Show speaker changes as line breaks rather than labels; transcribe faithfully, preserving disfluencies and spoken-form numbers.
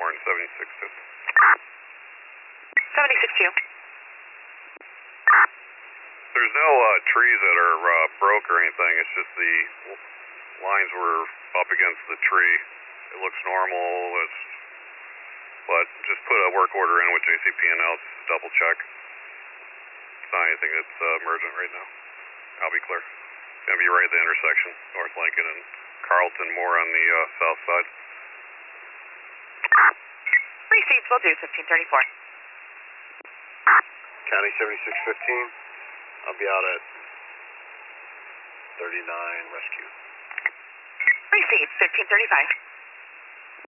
Horn seventy-six two.
seventy-six two.
There's no uh, trees that are uh, broke or anything. It's just the lines were up against the tree. It looks normal, it's, but just put a work order in with J C P N L, just to double check. It's not anything that's uh, emergent right now. I'll be clear. It's going to be right at the intersection, North Lincoln and Carlton, more on the uh, south side.
Received, will do, fifteen thirty-four.
County seventy-six fifteen, I'll be out at thirty-nine rescue.
Received, fifteen thirty-five.